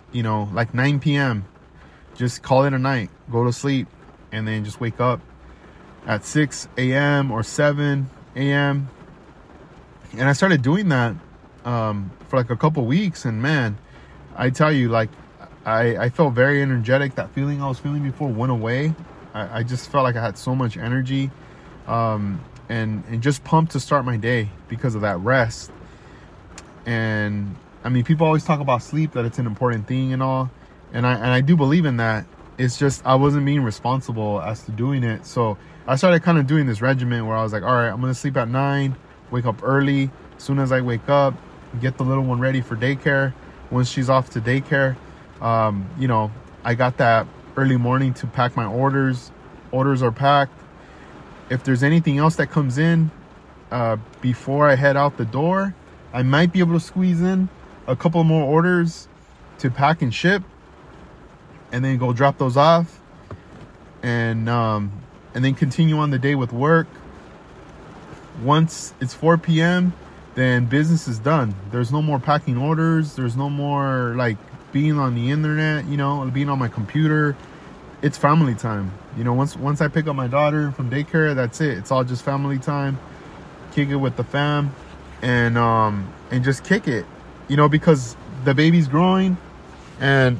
like 9 p.m. Just call it a night, go to sleep, and then just wake up at 6 a.m. or 7 a.m. And I started doing that for like a couple weeks, and man, I tell you, like, I felt very energetic. That feeling I was feeling before went away. I just felt like I had so much energy, and just pumped to start my day because of that rest. And I mean, people always talk about sleep, that it's an important thing and all, and I do believe in that. It's just I wasn't being responsible as to doing it. So I started kind of doing this regimen where I was like, all right, I'm gonna sleep at 9, wake up early. As soon as I wake up, get the little one ready for daycare. Once she's off to daycare, I got that early morning to pack my orders. Orders are packed. If there's anything else that comes in before I head out the door, I might be able to squeeze in a couple more orders to pack and ship, and then go drop those off, and then continue on the day with work. Once it's 4 p.m., then business is done. There's no more packing orders. There's no more like being on the internet, being on my computer. It's family time. Once I pick up my daughter from daycare, that's it. It's all just family time. Kick it with the fam, and just kick it, because the baby's growing, and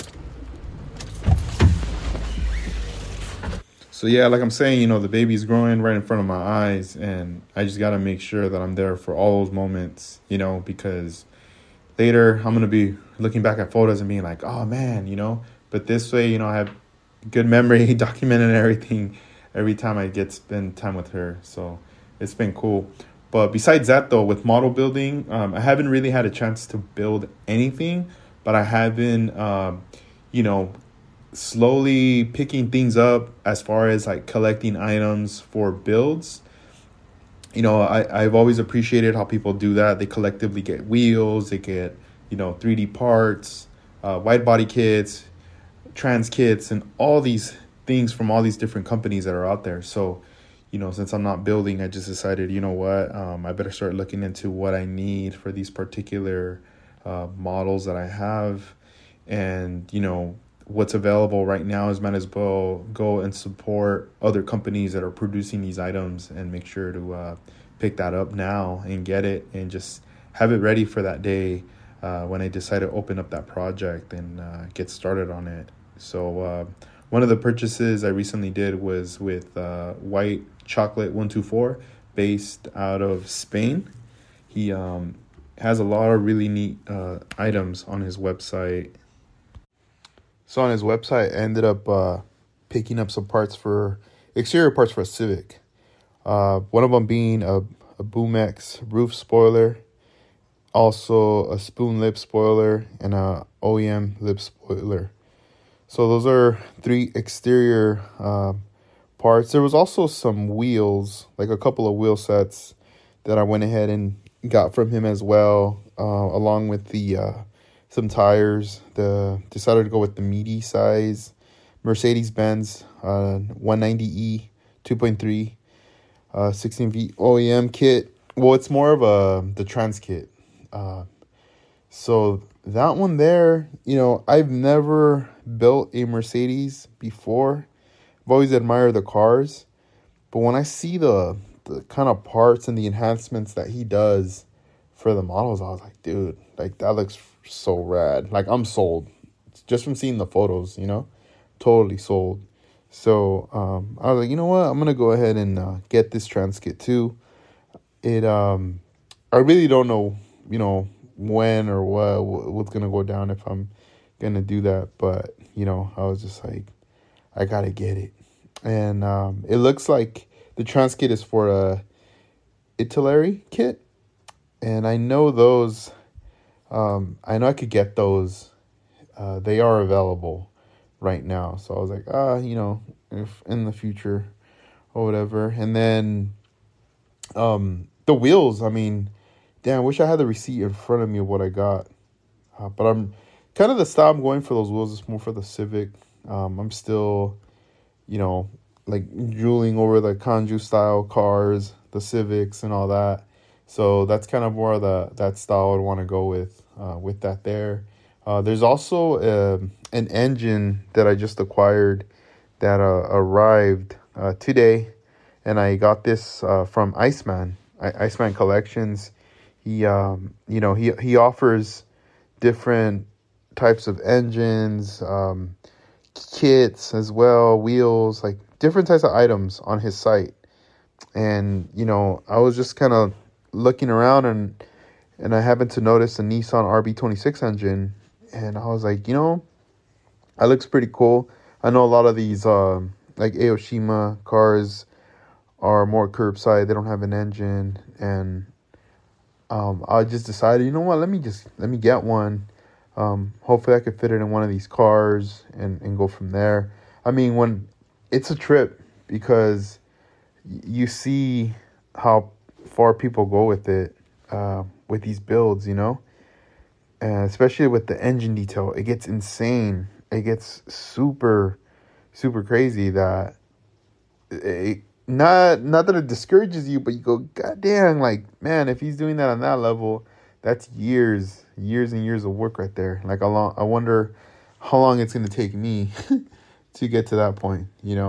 so yeah, like I'm saying, the baby's growing right in front of my eyes, and I just got to make sure that I'm there for all those moments, because later I'm going to be looking back at photos and being like, oh man, but this way, I have good memory, documented everything every time I get spend time with her. So it's been cool. But besides that, though, with model building, I haven't really had a chance to build anything, but I have been, slowly picking things up as far as like collecting items for builds. I've always appreciated how people do that. They collectively get wheels, they get, 3D parts, wide body kits, trans kits, and all these things from all these different companies that are out there. So, since I'm not building, I just decided, I better start looking into what I need for these particular models that I have. And, what's available right now is might as well go and support other companies that are producing these items and make sure to pick that up now and get it and just have it ready for that day when I decide to open up that project and get started on it. So one of the purchases I recently did was with White Chocolate 124, based out of Spain. He has a lot of really neat items on his website. So on his website, I ended up picking up some exterior parts for a Civic. One of them being a Boomex roof spoiler, also a spoon lip spoiler, and a OEM lip spoiler. So those are 3 exterior parts. There was also some wheels, like a couple of wheel sets that I went ahead and got from him as well, along with the some tires. Decided to go with the meaty size Mercedes-Benz 190E 2.3 16 feet OEM kit. Well, it's more of the trans kit. So that one there, I've never built a Mercedes before. I've always admired the cars, but when I see the kind of parts and the enhancements that he does for the models, I was like, dude, like that looks so rad. Like I'm sold just from seeing the photos, totally sold. So I was like, you know what, I'm gonna go ahead and get this trans kit too. I really don't know, when or what's gonna go down if I'm gonna do that, but I was just like, I gotta get it. And it looks like the trans kit is for a Italeri kit, and I know those. I know I could get those. They are available right now, so I was like, if in the future or whatever. And then the wheels, I mean, damn, I wish I had the receipt in front of me of what I got. But I'm kind of the style I'm going for those wheels is more for the Civic. I'm still, like drooling over the Kanju style cars, the Civics and all that. So that's kind of more of that style I'd want to go with that there. There's also an engine that I just acquired that arrived today, and I got this from Iceman, Iceman Collections. He he offers different types of engines, kits as well, wheels, like different types of items on his site. And I was just kind of looking around, and I happened to notice the Nissan RB26 engine, and I was like, that looks pretty cool. I know a lot of these like Aoshima cars are more curbside. They don't have an engine, and I just decided, you know what, let me get one. Hopefully I could fit it in one of these cars and go from there. I mean, when it's a trip, because you see how far people go with it, with these builds, and especially with the engine detail, it gets insane. It gets super, super crazy that not that it discourages you, but you go, God damn, like, man, if he's doing that on that level, that's years and years of work right there. Like, I wonder how long it's going to take me to get to that point,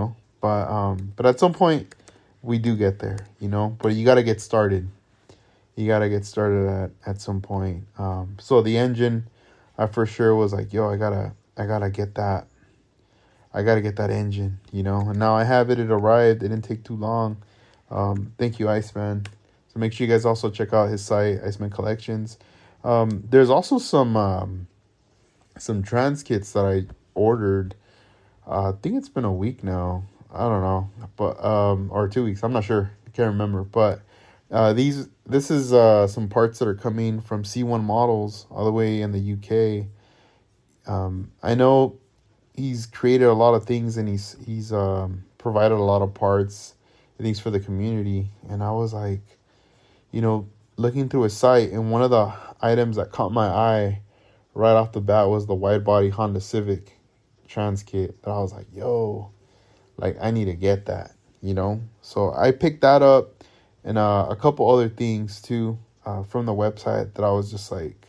But at some point, we do get there, But you got to get started. You got to get started at some point. So the engine, I for sure was like, yo, I gotta get that. I got to get that engine, And now I have it. It arrived. It didn't take too long. Thank you, Iceman. So make sure you guys also check out his site, Iceman Collections. There's also some trans kits that I ordered. I think it's been a week now. I don't know, but or 2 weeks. I'm not sure. I can't remember. But this is some parts that are coming from C1 Models all the way in the UK. I know he's created a lot of things, and he's provided a lot of parts and things for the community. And I was like, looking through his site, and one of the items that caught my eye right off the bat was the wide body Honda Civic trans kit. That I was like, yo, like, I need to get that, So I picked that up, and a couple other things too from the website that I was just like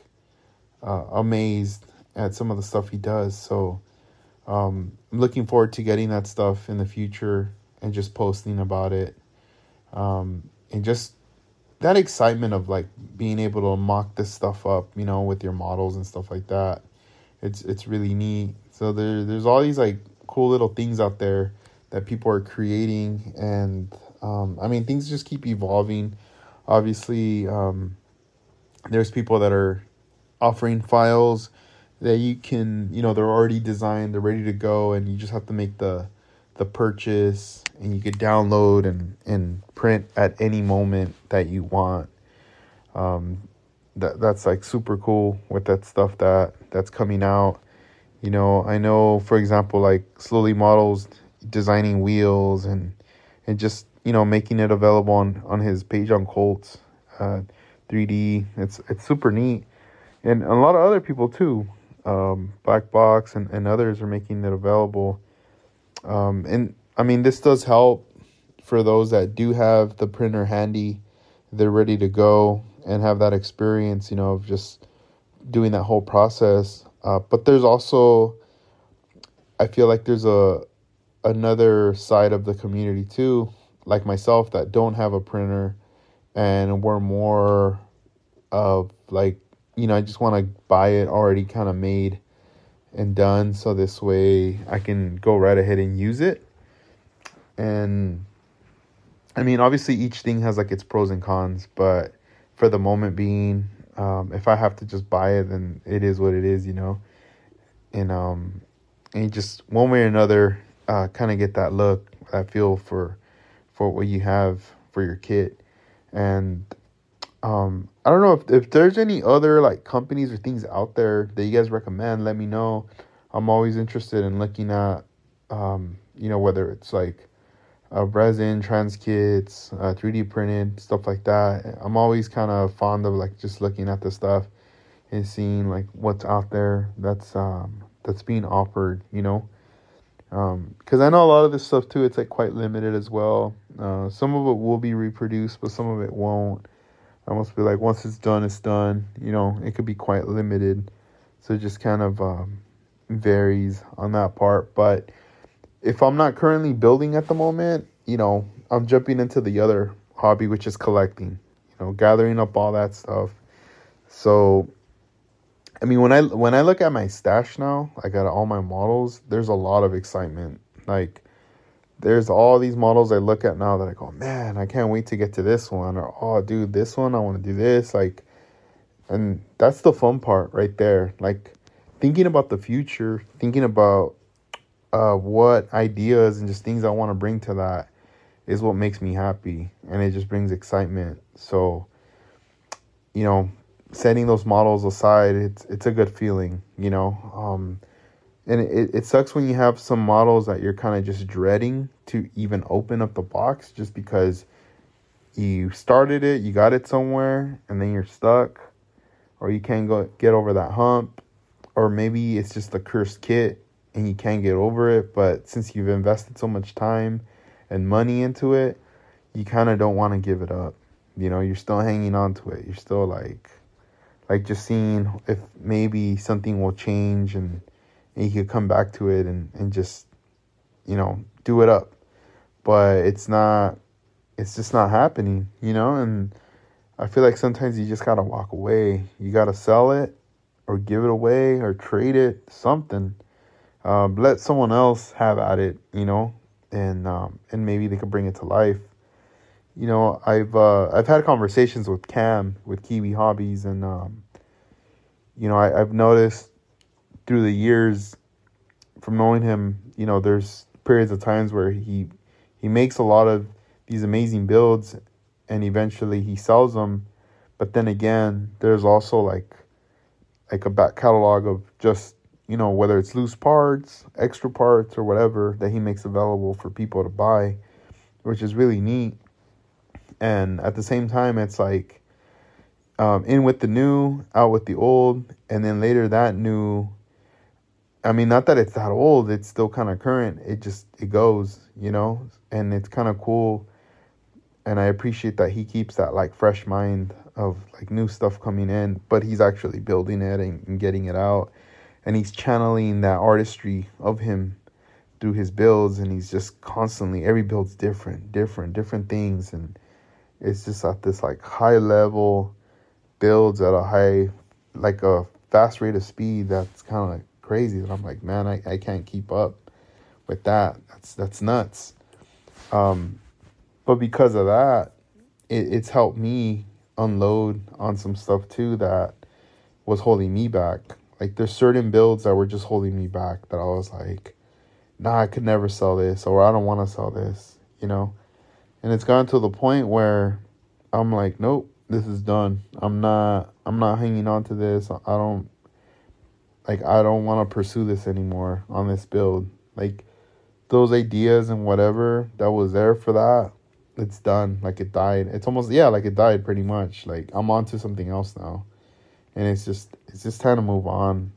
amazed at some of the stuff he does. So I'm looking forward to getting that stuff in the future and just posting about it, and just that excitement of like being able to mock this stuff up, with your models and stuff like that. It's really neat. So there's all these like cool little things out there that people are creating, and I mean, things just keep evolving. Obviously, there's people that are offering files that you can, they're already designed, they're ready to go, and you just have to make the purchase, and you could download and print at any moment that you want. That's like super cool with that stuff that's coming out. I know, for example, like Slowly Models designing wheels and just, making it available on his page on Colts 3D. It's super neat. And a lot of other people too. Black Box and others are making it available. And I mean, this does help for those that do have the printer handy. They're ready to go and have that experience, of just doing that whole process. But there's also, I feel like there's another side of the community too, like myself, that don't have a printer, and we're more of like, I just want to buy it already kind of made and done, so this way I can go right ahead and use it. And I mean, obviously each thing has like its pros and cons, but for the moment being, if I have to just buy it, then it is what it is, and you just one way or another kind of get that look, that feel for what you have for your kit. And I don't know if there's any other like companies or things out there that you guys recommend. Let me know. I'm always interested in looking at, whether it's like resin, trans kits, 3D printed, stuff like that. I'm always kind of fond of like just looking at the stuff and seeing like what's out there that's being offered, because I know a lot of this stuff too, it's like quite limited as well. Some of it will be reproduced, but some of it won't. I must be like, once it's done, it's done. It could be quite limited. So it just kind of varies on that part. But if I'm not currently building at the moment, I'm jumping into the other hobby, which is collecting, gathering up all that stuff. So, I mean, when I look at my stash now, like at all my models, there's a lot of excitement. Like, there's all these models I look at now that I go, man, I can't wait to get to this one. Or, oh, dude, this one, I want to do this. Like, and that's the fun part right there. Like, thinking about the future, thinking about what ideas and just things I want to bring to that is what makes me happy. And it just brings excitement. So, setting those models aside, it's a good feeling, and it sucks when you have some models that you're kind of just dreading to even open up the box, just because you started it, you got it somewhere, and then you're stuck, or you can't get over that hump, or maybe it's just a cursed kit and you can't get over it. But since you've invested so much time and money into it, you kind of don't want to give it up. You're still hanging on to it. You're still like just seeing if maybe something will change and you could come back to it and just, do it up. But it's just not happening, and I feel like sometimes you just got to walk away. You got to sell it or give it away or trade it, something. Let someone else have at it, and maybe they could bring it to life. I've had conversations with Cam with Kiwi Hobbies, and I've noticed through the years from knowing him, there's periods of times where he makes a lot of these amazing builds and eventually he sells them. But then again, there's also like a back catalog of just, whether it's loose parts, extra parts, or whatever that he makes available for people to buy, which is really neat. And at the same time, it's like in with the new, out with the old, and then later that new. I mean, not that it's that old, it's still kind of current. It goes, and it's kind of cool. And I appreciate that he keeps that like fresh mind of like new stuff coming in, but he's actually building it and getting it out. And he's channeling that artistry of him through his builds. And he's just constantly, every build's different things. And it's just at this like high level builds at a fast rate of speed. That's kind of like crazy. And I'm like, man, I can't keep up with that. That's nuts. But because of that, it's helped me unload on some stuff too that was holding me back. Like there's certain builds that were just holding me back that I was like, nah, I could never sell this, or I don't want to sell this, And it's gotten to the point where I'm like, nope, this is done. I'm not hanging on to this. I don't want to pursue this anymore on this build. Like those ideas and whatever that was there for that, it's done. Like it died. It's almost, like it died pretty much. Like I'm on to something else now. And it's just time to move on,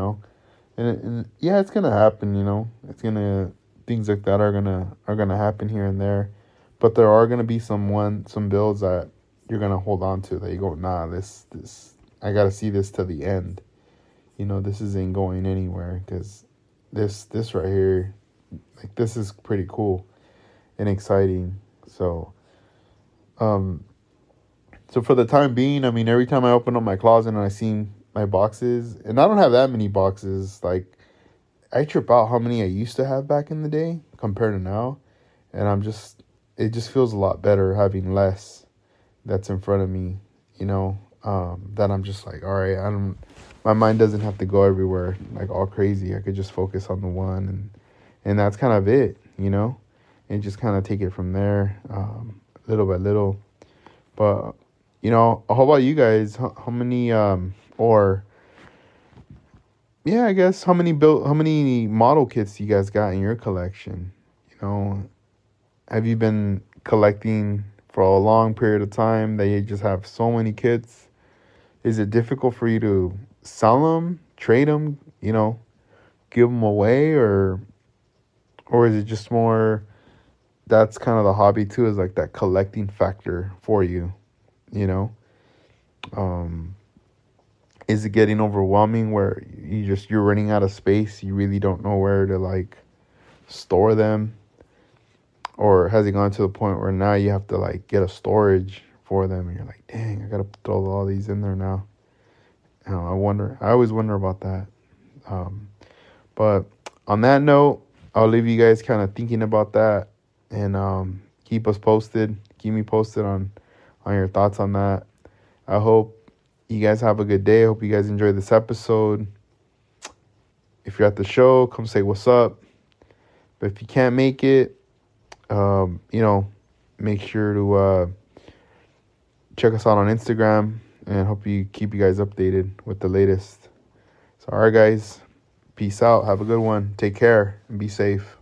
And it's gonna happen, things like that are gonna happen here and there. But there are gonna be some builds that you're gonna hold on to that you go, nah, this I gotta see this to the end. This isn't going anywhere, because this right here, like this is pretty cool and exciting. So so for the time being, I mean, every time I open up my closet and I see my boxes, and I don't have that many boxes, like I trip out how many I used to have back in the day compared to now. And it just feels a lot better having less that's in front of me, that I'm just like, all right, my mind doesn't have to go everywhere like all crazy. I could just focus on the one, and that's kind of it, and just kind of take it from there, little by little. But, how about you guys? How many, I guess, how many model kits do you guys got in your collection? Have you been collecting for a long period of time that you just have so many kits? Is it difficult for you to sell them, trade them, give them away, or is it just more, that's kind of the hobby too, is like that collecting factor for you, is it getting overwhelming where you're running out of space? You really don't know where to like store them? Or has it gone to the point where now you have to like get a storage for them and you're like, dang, I gotta throw all these in there now? I always wonder about that. But on that note, I'll leave you guys kind of thinking about that, and keep me posted on your thoughts on that. I hope you guys have a good day. I hope you guys enjoyed this episode. If you're at the show, come say what's up. But if you can't make it, make sure to check us out on Instagram, and hope you keep you guys updated with the latest. So, all right, guys, peace out. Have a good one. Take care and be safe.